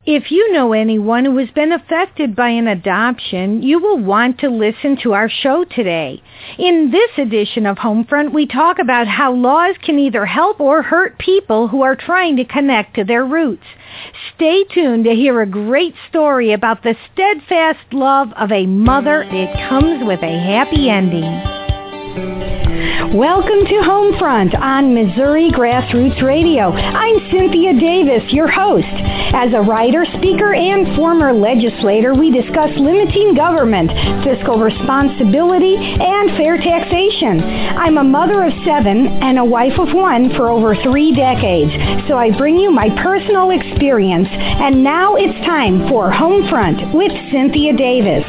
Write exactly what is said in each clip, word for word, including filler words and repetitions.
If you know anyone who has been affected by an adoption, you will want to listen to our show today. In this edition of Homefront, we talk about how laws can either help or hurt people who are trying to connect to their roots. Stay tuned to hear a great story about the steadfast love of a mother. It comes with a happy ending. Welcome to Homefront on Missouri Grassroots Radio. I'm Cynthia Davis, your host. As a writer, speaker, and former legislator, we discuss limiting government, fiscal responsibility, and fair taxation. I'm a mother of seven and a wife of one for over three decades, so I bring you my personal experience. And now it's time for Homefront with Cynthia Davis.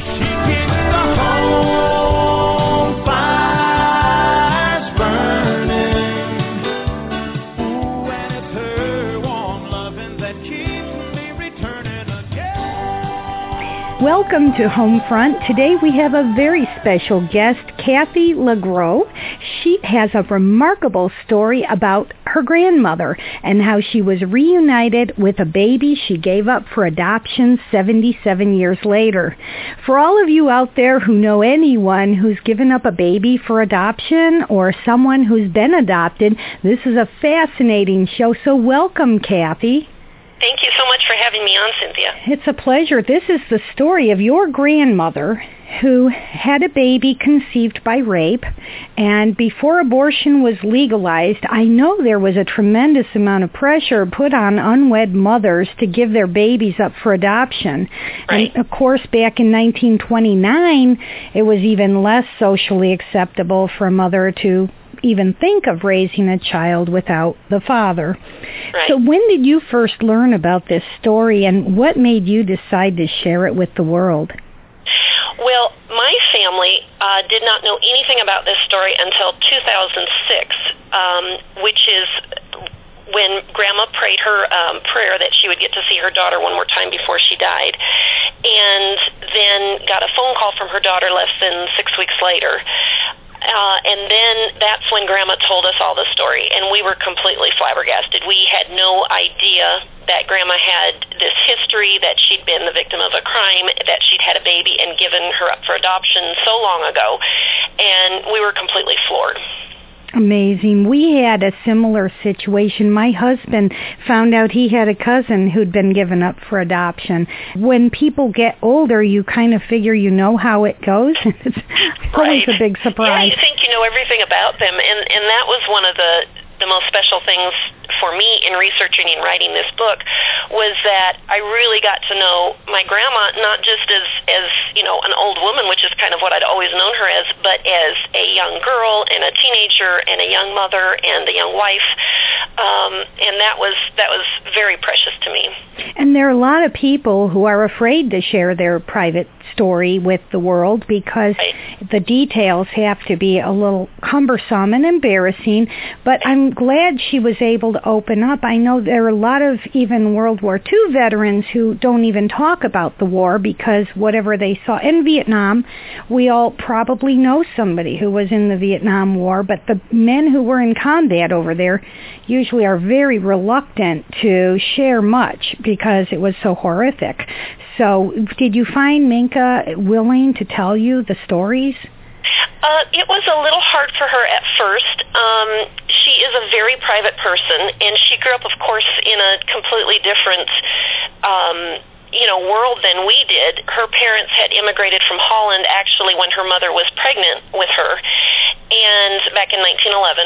Welcome to Homefront. Today we have a very special guest, Kathy LaGrove. She has a remarkable story about her grandmother and how she was reunited with a baby she gave up for adoption seventy-seven years later. For all of you out there who know anyone who's given up a baby for adoption or someone who's been adopted, this is a fascinating show, so welcome, Kathy. Thank you so much for having me on, Cynthia. It's a pleasure. This is the story of your grandmother who had a baby conceived by rape, and before abortion was legalized, I know there was a tremendous amount of pressure put on unwed mothers to give their babies up for adoption. Right. And of course, back in nineteen twenty-nine, it was even less socially acceptable for a mother to even think of raising a child without the father. Right. So when did you first learn about this story, and what made you decide to share it with the world? Well, my family uh, did not know anything about this story until two thousand six, um, which is when Grandma prayed her um, prayer that she would get to see her daughter one more time before she died, and then got a phone call from her daughter less than six weeks later. Uh, and then that's when Grandma told us all the story, and we were completely flabbergasted. We had no idea that Grandma had this history, that she'd been the victim of a crime, that she'd had a baby and given her up for adoption so long ago, and we were completely floored. Amazing. We had a similar situation. My husband found out he had a cousin who'd been given up for adoption. When people get older, you kind of figure you know how it goes. It's always right. a big surprise. Yeah, you think you know everything about them, and, and that was one of the the most special things for me in researching and writing this book was that I really got to know my grandma, not just as, as you know, an old woman, which is kind of what I'd always known her as, but as a young girl and a teenager and a young mother and a young wife. Um, and that was that was very precious to me. And there are a lot of people who are afraid to share their private story with the world because right. the details have to be a little cumbersome and embarrassing, but I'm glad she was able to open up. I know there are a lot of even World War Two veterans who don't even talk about the war because whatever they saw in Vietnam, we all probably know somebody who was in the Vietnam War, but the men who were in combat over there usually are very reluctant to share much because it was so horrific. So did you find Minka willing to tell you the stories? Uh, it was a little hard for her at first. Um, she is a very private person, and she grew up, of course, in a completely different um, you know, world than we did. Her parents had immigrated from Holland, actually, when her mother was pregnant with her, and back in nineteen eleven.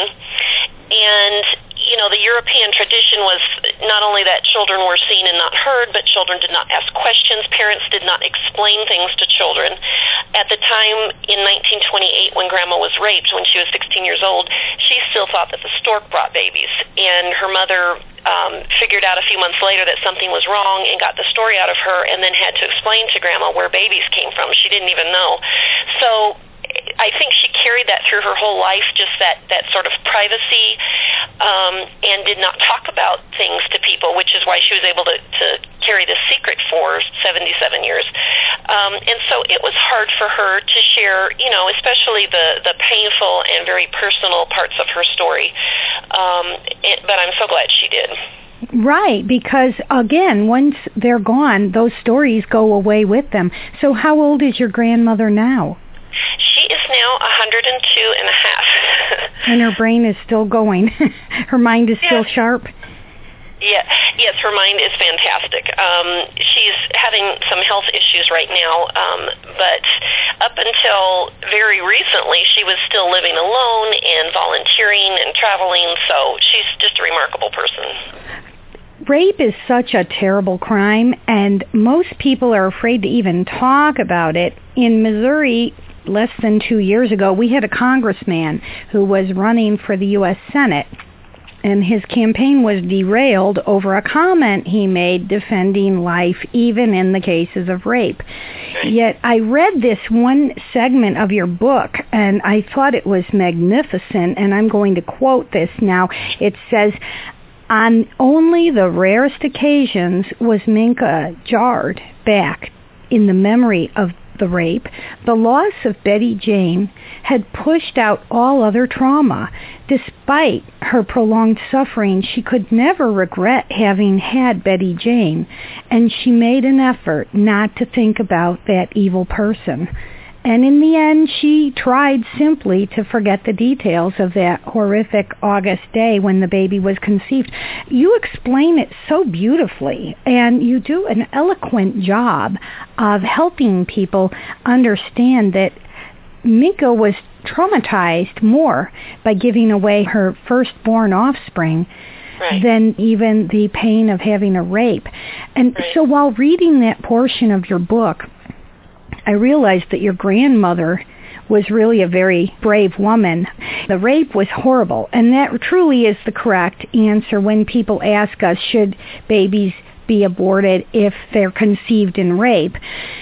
And, you know, the European tradition was not only that children were seen and not heard, but children did not ask questions. Parents did not explain things to children. At the time in nineteen twenty-eight when Grandma was raped, when she was sixteen years old, she still thought that the stork brought babies. And her mother um, figured out a few months later that something was wrong and got the story out of her and then had to explain to Grandma where babies came from. She didn't even know. So I think she carried that through her whole life, just that, that sort of privacy, um, and did not talk about things to people, which is why she was able to, to carry this secret for seventy-seven years. Um, and so it was hard for her to share, you know, especially the, the painful and very personal parts of her story. Um, it, but I'm so glad she did. Right, because, again, once they're gone, those stories go away with them. So how old is your grandmother now? She is now one hundred two and a half. And her brain is still going. Her mind is still yeah. sharp? Yeah, yes, her mind is fantastic. Um, she's having some health issues right now, um, but up until very recently, she was still living alone and volunteering and traveling, so she's just a remarkable person. Rape is such a terrible crime, and most people are afraid to even talk about it. In Missouri, less than two years ago, we had a congressman who was running for the U S Senate, and his campaign was derailed over a comment he made defending life even in the cases of rape. Yet I read this one segment of your book, and I thought it was magnificent, and I'm going to quote this now. It says, "On only the rarest occasions was Minka jarred back in the memory of the rape. The loss of Betty Jane had pushed out all other trauma. Despite her prolonged suffering, she could never regret having had Betty Jane, and she made an effort not to think about that evil person. And in the end, she tried simply to forget the details of that horrific August day when the baby was conceived." You explain it so beautifully, and you do an eloquent job of helping people understand that Minka was traumatized more by giving away her firstborn offspring right. than even the pain of having a rape. And right. so while reading that portion of your book, I realized that your grandmother was really a very brave woman. The rape was horrible, and that truly is the correct answer when people ask us, should babies be aborted if they're conceived in rape?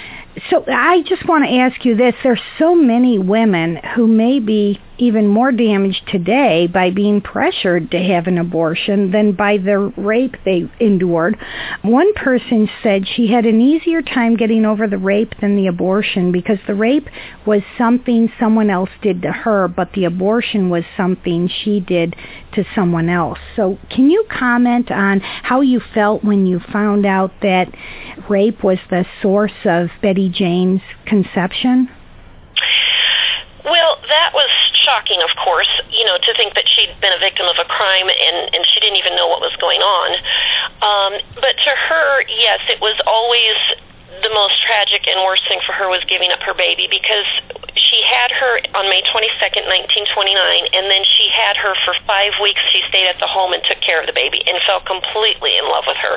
So I just want to ask you this. There's so many women who may be even more damaged today by being pressured to have an abortion than by the rape they endured. One person said she had an easier time getting over the rape than the abortion because the rape was something someone else did to her, but the abortion was something she did to someone else. So can you comment on how you felt when you found out that rape was the source of Betty Jane's conception? Well, that was shocking, of course, you know, to think that she'd been a victim of a crime and, and she didn't even know what was going on. Um, but to her, yes, it was always the most tragic and worst thing for her was giving up her baby, because she had her on May twenty-second, nineteen twenty-nine, and then she had her for five weeks. She stayed at the home and took care of the baby and fell completely in love with her.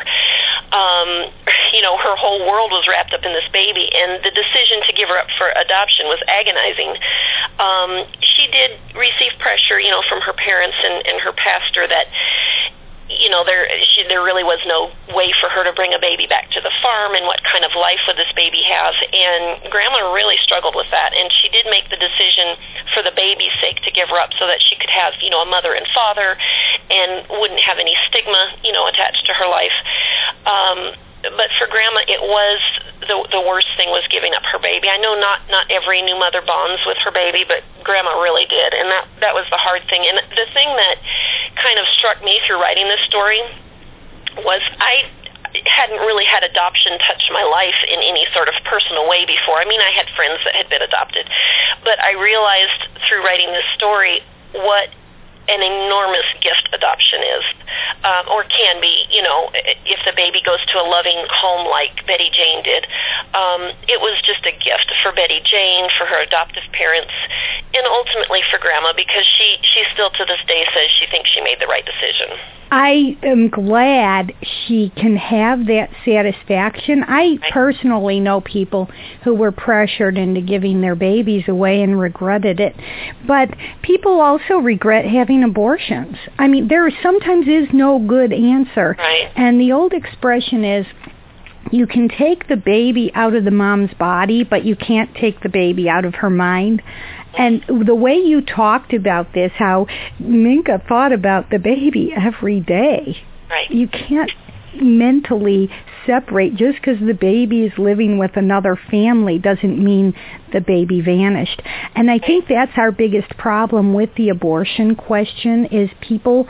Um, you know, her whole world was wrapped up in this baby, and the decision to give her up for adoption was agonizing. Um, she did receive pressure, you know, from her parents and, and her pastor that, you know, there she, there really was no way for her to bring a baby back to the farm, and what kind of life would this baby have? And Grandma really struggled with that, and she did make the decision for the baby's sake to give her up so that she could have, you know, a mother and father and wouldn't have any stigma, you know, attached to her life. Um, but for Grandma, it was the the worst thing was giving up her baby. I know not not every new mother bonds with her baby, but Grandma really did, and that that was the hard thing. And the thing that kind of struck me through writing this story was I hadn't really had adoption touch my life in any sort of personal way before. I mean, I had friends that had been adopted, but I realized through writing this story what an enormous gift adoption is, um, or can be, you know, if the baby goes to a loving home like Betty Jane did. Um, it was just a gift for Betty Jane, for her adoptive parents, and ultimately for Grandma, because she, she still to this day says she thinks she made the right decision. I am glad she can have that satisfaction. I personally know people who were pressured into giving their babies away and regretted it. But people also regret having abortions. I mean, there sometimes is no good answer. Right. And the old expression is, you can take the baby out of the mom's body, but you can't take the baby out of her mind. And the way you talked about this, how Minka thought about the baby every day. Right. You can't mentally separate. Just because the baby is living with another family doesn't mean the baby vanished. And I think that's our biggest problem with the abortion question, is people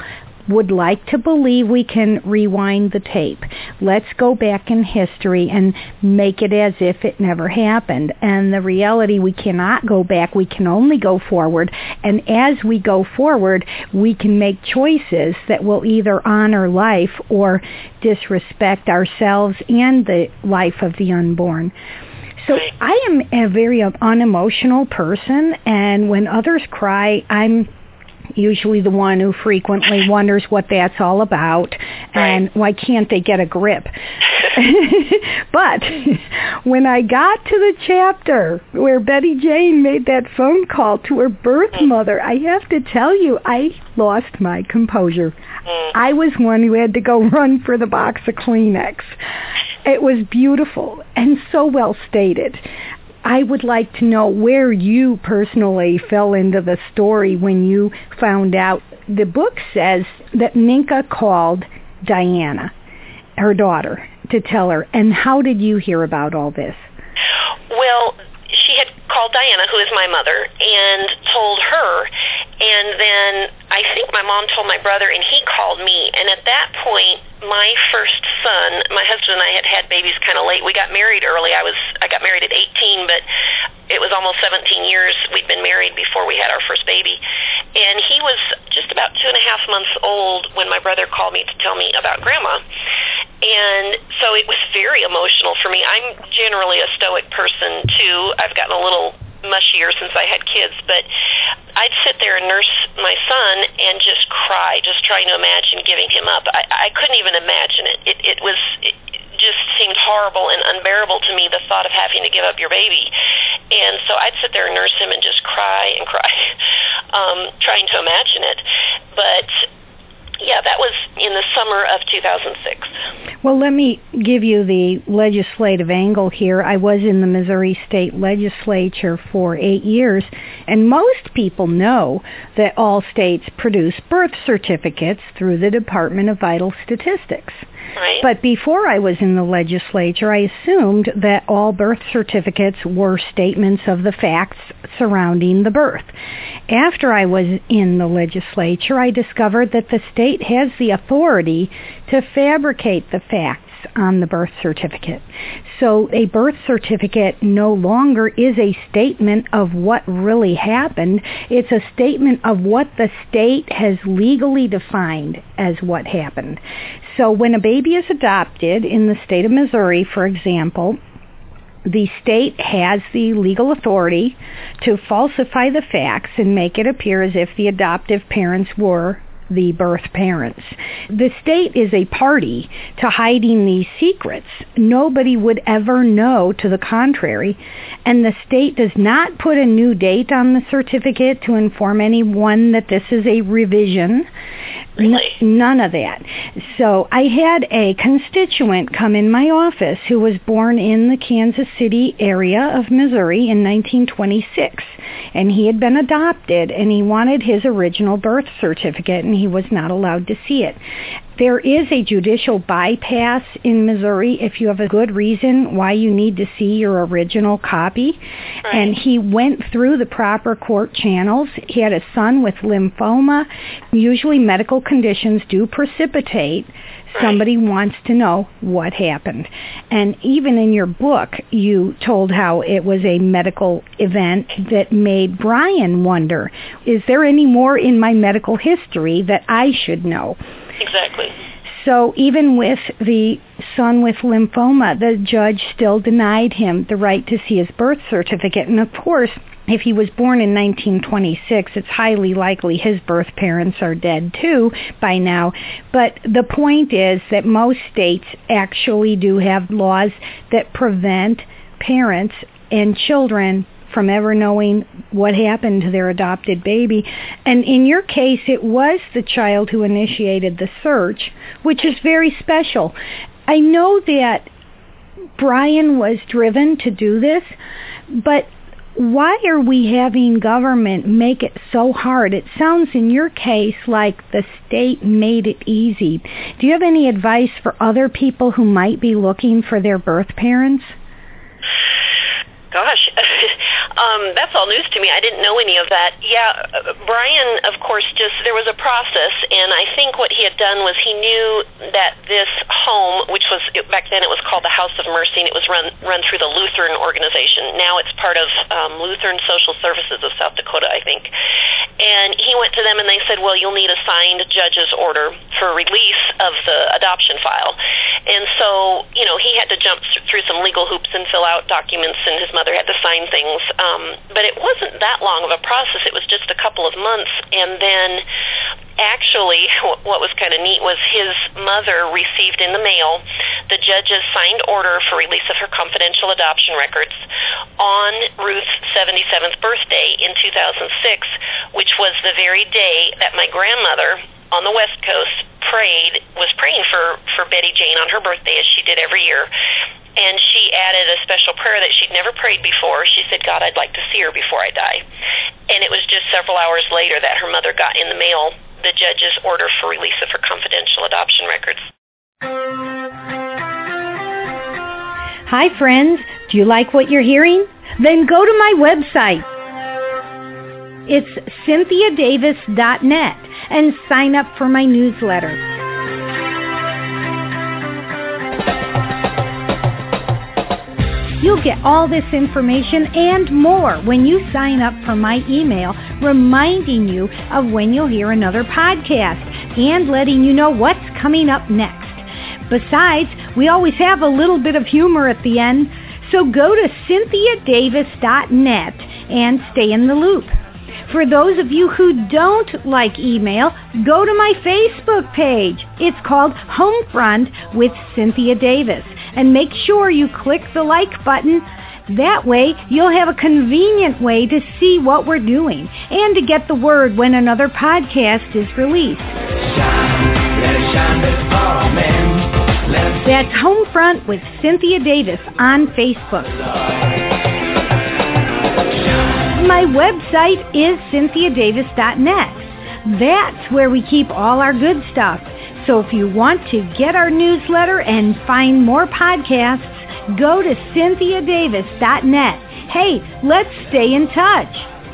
would like to believe we can rewind the tape. Let's go back in history and make it as if it never happened. And the reality, we cannot go back. We can only go forward. And as we go forward, we can make choices that will either honor life or disrespect ourselves and the life of the unborn. So I am a very unemotional person, and when others cry, I'm usually the one who frequently wonders what that's all about and why can't they get a grip. But when I got to the chapter where Betty Jane made that phone call to her birth mother, I have to tell you, I lost my composure. I was one who had to go run for the box of Kleenex. It was beautiful and so well stated. I would like to know where you personally fell into the story when you found out. The book says that Minka called Diana, her daughter, to tell her. And how did you hear about all this? Well, she had called Diana, who is my mother, and told her. And then I think my mom told my brother, and he called me. And at that point, my first son, my husband and I had had babies kind of late. We got married early. I was I got married at eighteen, but it was almost seventeen years we'd been married before we had our first baby. And he was just about two and a half months old when my brother called me to tell me about Grandma. And so it was very emotional for me. I'm generally a stoic person, too. I've gotten a little mushier since I had kids, but I'd sit there and nurse my son and just cry, just trying to imagine giving him up. I, I couldn't even imagine it. It, it was... It, just seemed horrible and unbearable to me, the thought of having to give up your baby. And so I'd sit there and nurse him and just cry and cry, um, trying to imagine it. But yeah, that was in the summer of two thousand six. Well, let me give you the legislative angle here. I was in the Missouri State Legislature for eight years, and most people know that all states produce birth certificates through the Department of Vital Statistics. Right. But before I was in the legislature, I assumed that all birth certificates were statements of the facts surrounding the birth. After I was in the legislature, I discovered that the state has the authority to fabricate the facts on the birth certificate. So a birth certificate no longer is a statement of what really happened. It's a statement of what the state has legally defined as what happened. So when a baby is adopted in the state of Missouri, for example, the state has the legal authority to falsify the facts and make it appear as if the adoptive parents were the birth parents. The state is a party to hiding these secrets. Nobody would ever know to the contrary, and the state does not put a new date on the certificate to inform anyone that this is a revision. Really? N- none of that. So I had a constituent come in my office who was born in the Kansas City area of Missouri in nineteen twenty-six, and he had been adopted, and he wanted his original birth certificate, and he was not allowed to see it. There is a judicial bypass in Missouri if you have a good reason why you need to see your original copy. Right. And he went through the proper court channels. He had a son with lymphoma. Usually medical conditions do precipitate. Somebody wants to know what happened. And even in your book, you told how it was a medical event that made Brian wonder, is there any more in my medical history that I should know? Exactly. So even with the son with lymphoma, the judge still denied him the right to see his birth certificate. And of course, if he was born in nineteen twenty-six, it's highly likely his birth parents are dead too by now. But the point is that most states actually do have laws that prevent parents and children from ever knowing what happened to their adopted baby. And in your case, it was the child who initiated the search, which is very special. I know that Brian was driven to do this, but why are we having government make it so hard? It sounds in your case like the state made it easy. Do you have any advice for other people who might be looking for their birth parents? Gosh, um, that's all news to me. I didn't know any of that. Yeah, uh, Brian, of course, just, there was a process, and I think what he had done was he knew that this home, which was, back then it was called the House of Mercy, and it was run run through the Lutheran organization. Now it's part of um, Lutheran Social Services of South Dakota, I think. And he went to them, and they said, well, you'll need a signed judge's order for release of the adoption file. And so, you know, he had to jump through some legal hoops and fill out documents, and his mother had to sign things, um, but it wasn't that long of a process. It was just a couple of months, and then actually what was kind of neat was his mother received in the mail the judge's signed order for release of her confidential adoption records on Ruth's seventy-seventh birthday in two thousand six, which was the very day that my grandmother on the West Coast prayed, was praying for, for Betty Jane on her birthday, as she did every year. And she added a special prayer that she'd never prayed before. She said, God, I'd like to see her before I die. And it was just several hours later that her mother got in the mail the judge's order for release of her confidential adoption records. Hi, friends. Do you like what you're hearing? Then go to my website. It's cynthia davis dot net and sign up for my newsletter. You'll get all this information and more when you sign up for my email reminding you of when you'll hear another podcast and letting you know what's coming up next. Besides, we always have a little bit of humor at the end, so go to cynthia davis dot net and stay in the loop. For those of you who don't like email, go to my Facebook page. It's called Homefront with Cynthia Davis. And make sure you click the like button. That way, you'll have a convenient way to see what we're doing and to get the word when another podcast is released. Shine, let it shine before men. That's Homefront with Cynthia Davis on Facebook. My website is cynthia davis dot net. That's where we keep all our good stuff. So if you want to get our newsletter and find more podcasts, go to cynthia davis dot net. Hey, let's stay in touch.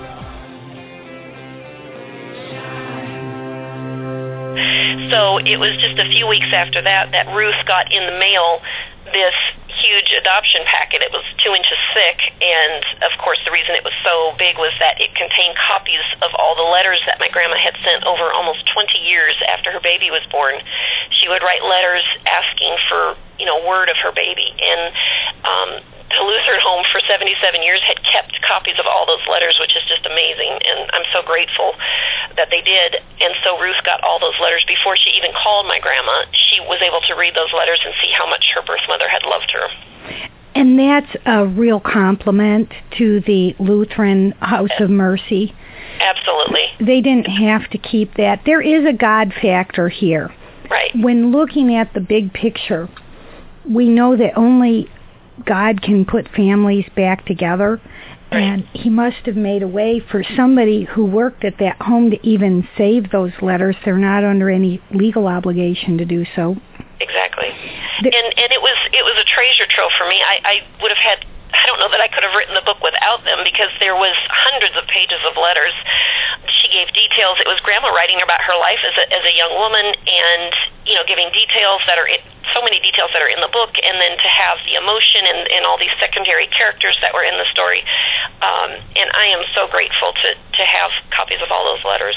So it was just a few weeks after that that Ruth got in the mail this huge adoption packet. It was two inches thick, and of course the reason it was so big was that it contained copies of all the letters that my grandma had sent over almost twenty years after her baby was born. She would write letters asking for, you know, word of her baby, and um, the Lutheran home for seventy-seven years had kept copies of all those letters, which is just amazing, and I'm so grateful that they did. And so Ruth got all those letters before she even called my grandma. She was able to read those letters and see how much her birth mother had loved her. And that's a real compliment to the Lutheran House of Mercy. Absolutely. They didn't have to keep that. There is a God factor here. Right. When looking at the big picture, we know that only God can put families back together, right. And he must have made a way for somebody who worked at that home to even save those letters. They're not under any legal obligation to do so. Exactly. The, and and it was it was a treasure trove for me. I, I would have had, I don't know that I could have written the book without them, because there was hundreds of pages of letters. She gave details. It was Grandma writing about her life as a, as a young woman, and, you know, giving details that are, in, so many details that are in the book, and then to have the emotion and, and all these secondary characters that were in the story. Um, and I am so grateful to, to have copies of all those letters.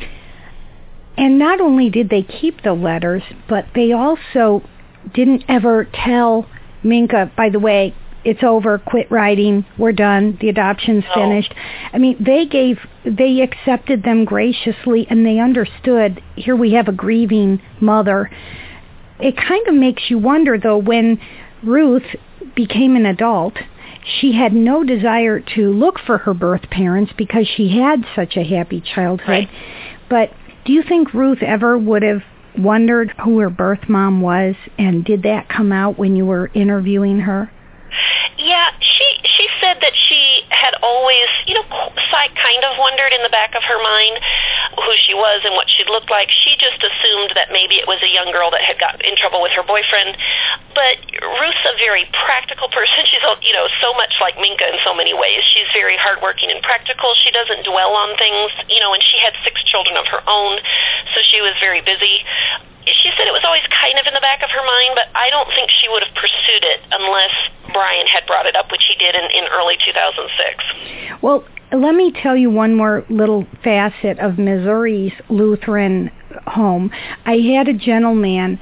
And not only did they keep the letters, but they also didn't ever tell Minka, by the way, it's over, quit writing, we're done, the adoption's no. finished. I mean, they gave, they accepted them graciously, and they understood, here we have a grieving mother. It kind of makes you wonder, though, when Ruth became an adult, she had no desire to look for her birth parents because she had such a happy childhood. Right. But do you think Ruth ever would have wondered who her birth mom was, and did that come out when you were interviewing her? Yeah, she she said that she had always, you know, kind of wondered in the back of her mind. who she was and what she looked like. She just assumed that maybe it was a young girl that had gotten in trouble with her boyfriend. But Ruth's a very practical person. She's, you know, so much like Minka in so many ways. She's very hardworking and practical. She doesn't dwell on things, you know, and she had six children of her own, so she was very busy. She said it was always kind of in the back of her mind, but I don't think she would have pursued it unless Brian had brought it up, which he did in, in early two thousand six. Well, let me tell you one more little facet of Missouri's Lutheran home. I had a gentleman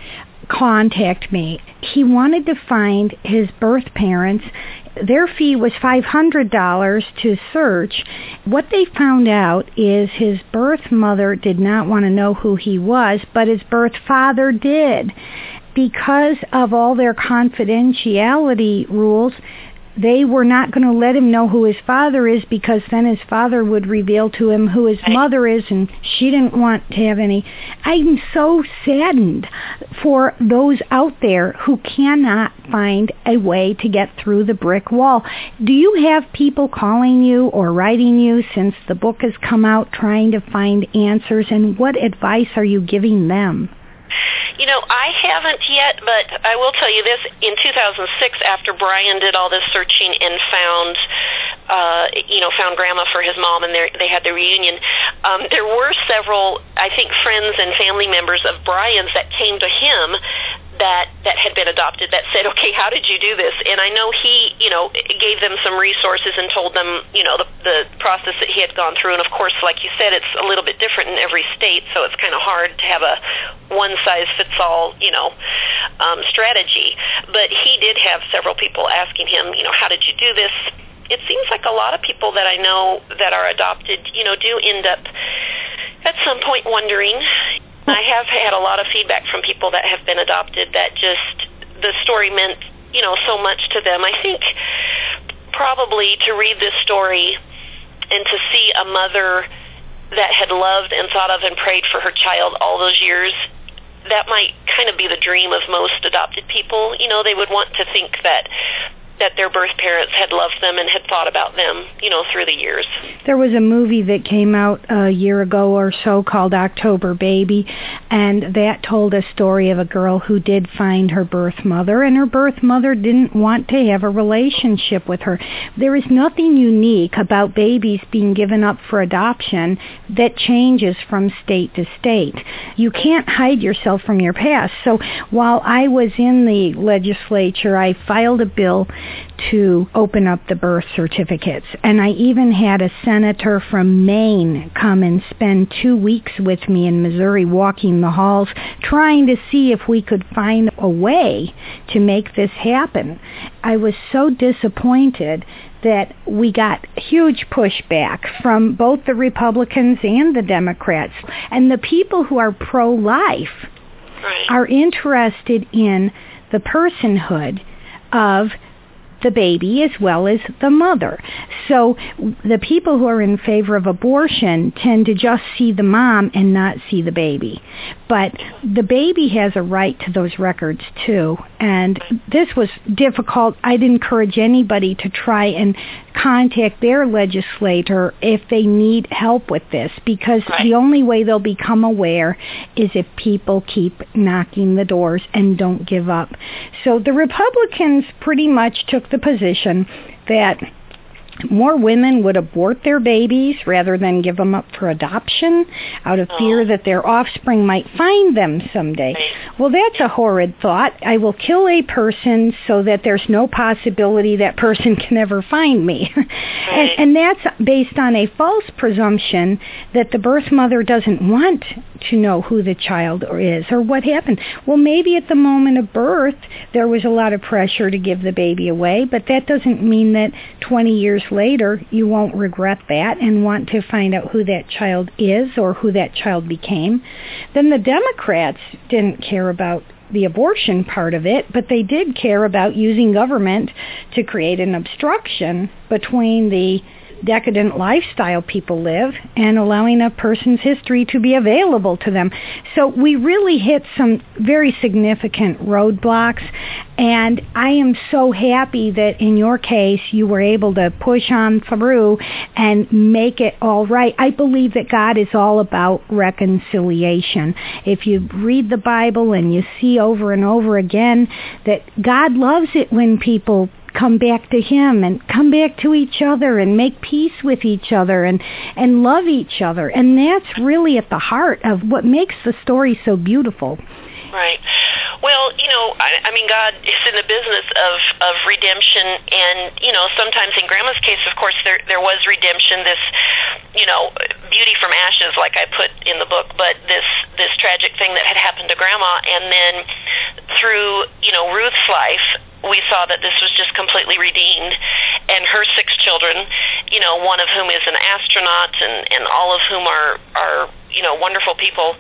contact me. He wanted to find his birth parents. Their fee was five hundred dollars to search. What they found out is his birth mother did not want to know who he was, but his birth father did. Because of all their confidentiality rules, they were not going to let him know who his father is, because then his father would reveal to him who his mother is, and she didn't want to have any. I'm so saddened for those out there who cannot find a way to get through the brick wall. Do you have people calling you or writing you since the book has come out trying to find answers, and what advice are you giving them? You know, I haven't yet, but I will tell you this. In two thousand six, after Brian did all this searching and found, uh, you know, found Grandma for his mom, and they had the reunion, um, there were several, I think, friends and family members of Brian's that came to him that that had been adopted that said, okay, how did you do this? And I know he, you know, gave them some resources and told them, you know, the, the process that he had gone through. And, of course, like you said, it's a little bit different in every state, so it's kind of hard to have a one-size-fits-all, you know, um, strategy. But he did have several people asking him, you know, how did you do this? It seems like a lot of people that I know that are adopted, you know, do end up at some point wondering. I have had a lot of feedback from people that have been adopted that just the story meant, you know, so much to them. I think probably to read this story and to see a mother that had loved and thought of and prayed for her child all those years, that might kind of be the dream of most adopted people. You know, they would want to think that that their birth parents had loved them and had thought about them, you know, through the years. There was a movie that came out a year ago or so called October Baby, and that told a story of a girl who did find her birth mother, and her birth mother didn't want to have a relationship with her. There is nothing unique about babies being given up for adoption that changes from state to state. You can't hide yourself from your past. So while I was in the legislature, I filed a bill to open up the birth certificates. And I even had a senator from Maine come and spend two weeks with me in Missouri walking the halls trying to see if we could find a way to make this happen. I was so disappointed that we got huge pushback from both the Republicans and the Democrats. And the people who are pro-life right. are interested in the personhood of the baby as well as the mother. So the people who are in favor of abortion tend to just see the mom and not see the baby. But the baby has a right to those records too. And this was difficult. I'd encourage anybody to try and contact their legislator if they need help with this, because right. the only way they'll become aware is if people keep knocking the doors and don't give up. So the Republicans pretty much took the position that more women would abort their babies rather than give them up for adoption out of fear that their offspring might find them someday. Well, that's a horrid thought. I will kill a person so that there's no possibility that person can ever find me. and, and that's based on a false presumption that the birth mother doesn't want to know who the child is or what happened. Well, maybe at the moment of birth there was a lot of pressure to give the baby away, but that doesn't mean that twenty years later you won't regret that and want to find out who that child is or who that child became. Then the Democrats didn't care about the abortion part of it, but they did care about using government to create an obstruction between the decadent lifestyle people live and allowing a person's history to be available to them. So we really hit some very significant roadblocks, and I am so happy that in your case you were able to push on through and make it all right. I believe that God is all about reconciliation. If you read the Bible and you see over and over again that God loves it when people come back to Him and come back to each other and make peace with each other and, and love each other. And that's really at the heart of what makes the story so beautiful. Right. Well, you know, I, I mean, God is in the business of, of redemption, and, you know, sometimes in Grandma's case, of course, there there was redemption, this, you know, beauty from ashes, like I put in the book, but this, this tragic thing that had happened to Grandma, and then through, you know, Ruth's life, we saw that this was just completely redeemed, and her six children, you know, one of whom is an astronaut, and, and all of whom are, are, you know, wonderful people.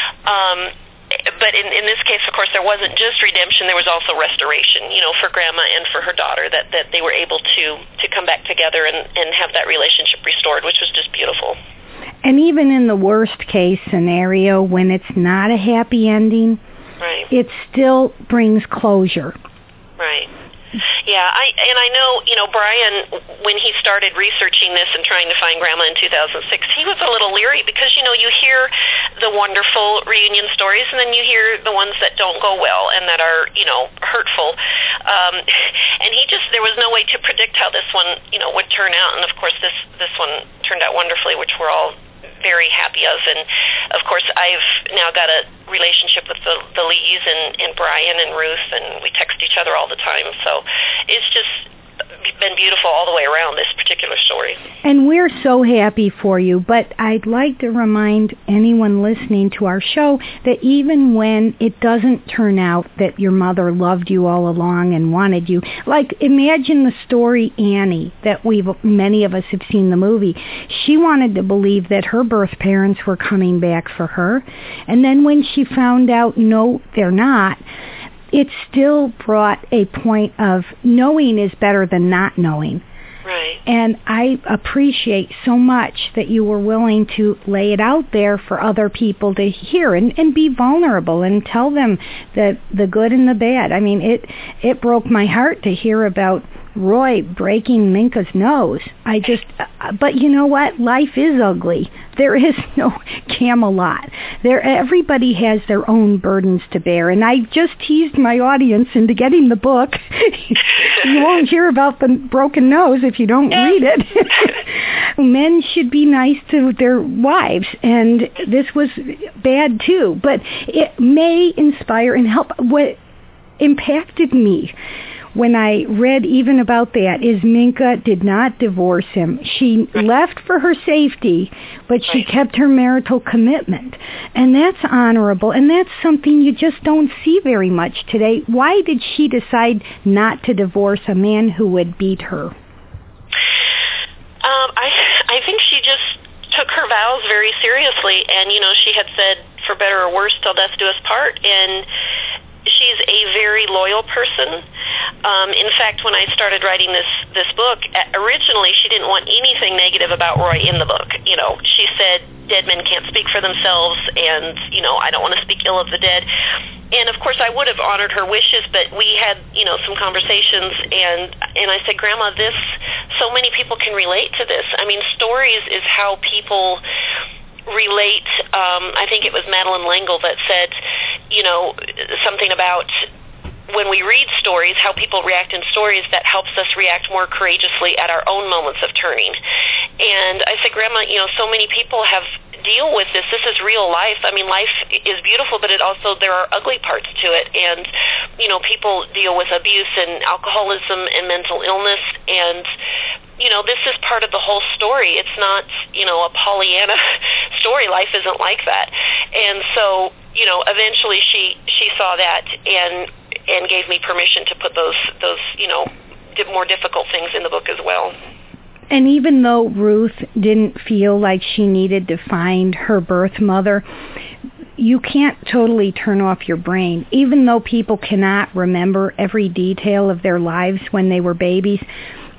Um, but in, in this case, of course, there wasn't just redemption, there was also restoration, you know, for Grandma and for her daughter, that, that they were able to, to come back together and, and have that relationship restored, which was just beautiful. And even in the worst case scenario, when it's not a happy ending, right, it still brings closure. Right. Yeah, I and I know, you know, Brian, when he started researching this and trying to find Grandma in two thousand six, he was a little leery because, you know, you hear the wonderful reunion stories and then you hear the ones that don't go well and that are, you know, hurtful. Um, and he just, there was no way to predict how this one, you know, would turn out. And, of course, this, this one turned out wonderfully, which we're all very happy of. And of course I've now got a relationship with the, the Lees and, and Brian and Ruth, and we text each other all the time, so it's just been beautiful all the way around, this particular story. And we're so happy for you, but I'd like to remind anyone listening to our show that even when it doesn't turn out that your mother loved you all along and wanted you, like imagine the story Annie, that we've many of us have seen the movie. She wanted to believe that her birth parents were coming back for her, and then when she found out, no, they're not, it still brought a point of knowing is better than not knowing. Right. And I appreciate so much that you were willing to lay it out there for other people to hear and, and be vulnerable and tell them the the good and the bad. I mean, it it broke my heart to hear about Roy breaking Minka's nose. I just, but you know what? Life is ugly. There is no Camelot. There, everybody has their own burdens to bear. And I just teased my audience into getting the book. You won't hear about the broken nose if you don't read it. Men should be nice to their wives, and this was bad too. But it may inspire and help. What impacted me when I read even about that is Minka did not divorce him. She right. left for her safety, but she right. kept her marital commitment. And that's honorable, and that's something you just don't see very much today. Why did she decide not to divorce a man who would beat her? Um, I I think she just took her vows very seriously, and, you know, she had said, for better or worse, till death do us part, and she's a very loyal person. Um, in fact, when I started writing this, this book, originally she didn't want anything negative about Roy in the book. You know, she said dead men can't speak for themselves, and, you know, I don't want to speak ill of the dead. And, of course, I would have honored her wishes, but we had, you know, some conversations, and and I said, Grandma, this, so many people can relate to this. I mean, stories is how people relate. um, I think it was Madeleine L'Engle that said, you know, something about when we read stories, how people react in stories, that helps us react more courageously at our own moments of turning. And I said, Grandma, you know, so many people have deal with this. This is real life. I mean, life is beautiful, but it also, there are ugly parts to it. And, you know, people deal with abuse and alcoholism and mental illness, and, you know, this is part of the whole story. It's not, you know, a Pollyanna story. Life isn't like that. And so, you know, eventually she, she saw that and and gave me permission to put those, those you know, more difficult things in the book as well. And even though Ruth didn't feel like she needed to find her birth mother, you can't totally turn off your brain. Even though people cannot remember every detail of their lives when they were babies,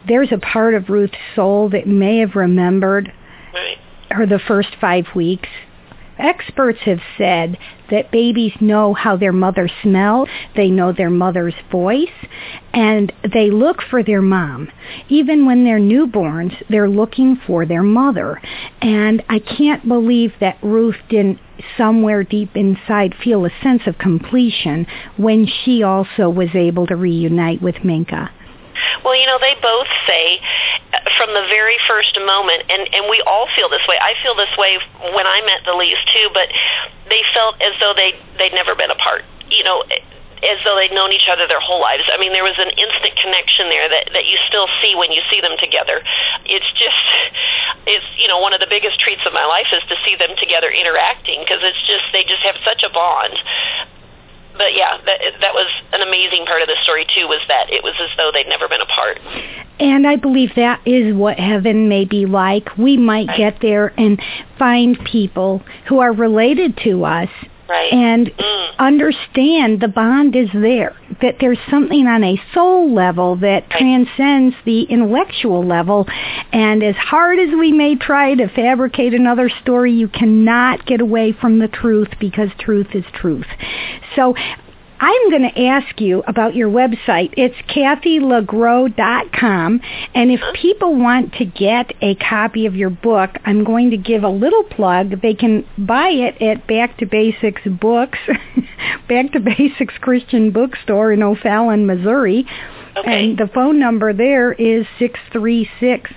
there's a part of Ruth's soul that may have remembered right. her the first five weeks. Experts have said that babies know how their mother smells, they know their mother's voice, and they look for their mom. Even when they're newborns, they're looking for their mother. And I can't believe that Ruth didn't somewhere deep inside feel a sense of completion when she also was able to reunite with Minka. Well, you know, they both say from the very first moment, and, and we all feel this way. I feel this way when I met the Lees, too, but they felt as though they, they'd never been apart, you know, as though they'd known each other their whole lives. I mean, there was an instant connection there that, that you still see when you see them together. It's just, it's, you know, one of the biggest treats of my life is to see them together interacting, because it's just, they just have such a bond. But yeah, that, that was an amazing part of the story, too, was that it was as though they'd never been apart. And I believe that is what heaven may be like. We might right. get there and find people who are related to us right. and mm. understand the bond is there, that there's something on a soul level that right. transcends the intellectual level. And as hard as we may try to fabricate another story, you cannot get away from the truth, because truth is truth. So I'm going to ask you about your website. It's Kathy LaGrow dot com, and if people want to get a copy of your book, I'm going to give a little plug. They can buy it at Back to Basics Books, Back to Basics Christian Bookstore in O'Fallon, Missouri. Okay. And the phone number there is six three six,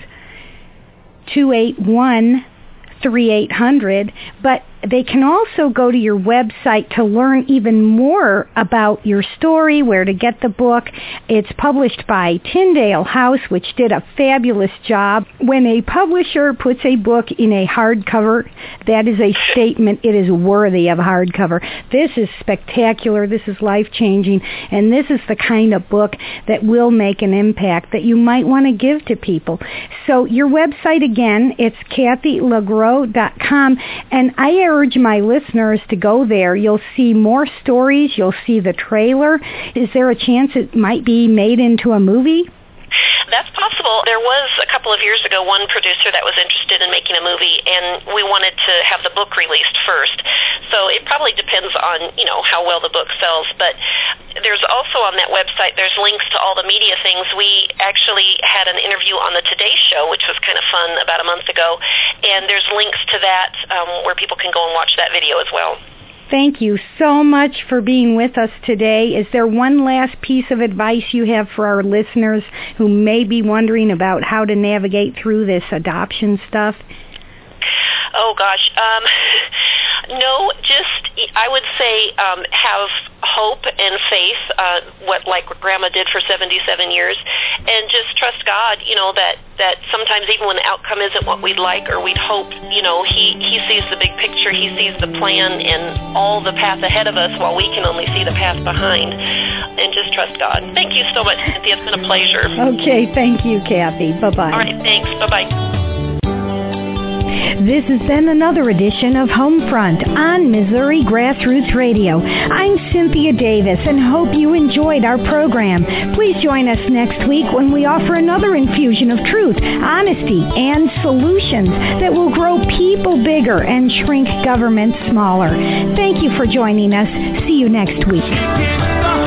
two eight one, three eight hundred, but they can also go to your website to learn even more about your story, where to get the book. It's published by Tyndale House, which did a fabulous job. When a publisher puts a book in a hardcover, that is a statement. It is worthy of a hardcover. This is spectacular. This is life-changing, and this is the kind of book that will make an impact that you might want to give to people. So your website, again, it's Kathy LaGrow dot com, and I urge my listeners to go there. You'll see more stories. You'll see the trailer. Is there a chance it might be made into a movie? That's possible. There was, a couple of years ago, one producer that was interested in making a movie, and we wanted to have the book released first. So it probably depends on, you know, how well the book sells. But there's also on that website, there's links to all the media things. We actually had an interview on the Today Show, which was kind of fun, about a month ago, and there's links to that um, where people can go and watch that video as well. Thank you so much for being with us today. Is there one last piece of advice you have for our listeners who may be wondering about how to navigate through this adoption stuff? Oh, gosh. Um, no, just, I would say um, have hope and faith, uh, what like Grandma did for seventy-seven years, and just trust God, you know, that, that sometimes even when the outcome isn't what we'd like or we'd hope, you know, he, he sees the big picture, he sees the plan and all the path ahead of us while we can only see the path behind, and just trust God. Thank you so much, Cynthia. It's been a pleasure. Okay, thank you, Kathy. Bye-bye. All right, thanks. Bye-bye. This has been another edition of Homefront on Missouri Grassroots Radio. I'm Cynthia Davis and hope you enjoyed our program. Please join us next week when we offer another infusion of truth, honesty, and solutions that will grow people bigger and shrink government smaller. Thank you for joining us. See you next week.